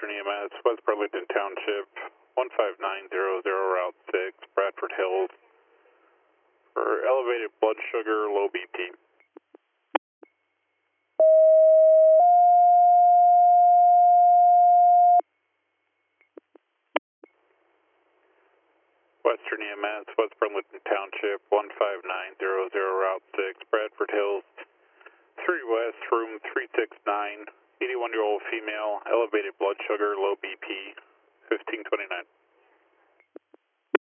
Western EMS, West Burlington Township, 15900, Route 6, Bradford Hills, for elevated blood sugar, low BP. Western EMS, West Burlington Township, 15900, Route 6, Bradford Hills, 3 West, room 369, 81-year-old female, elevated blood sugar, low BP, 1529.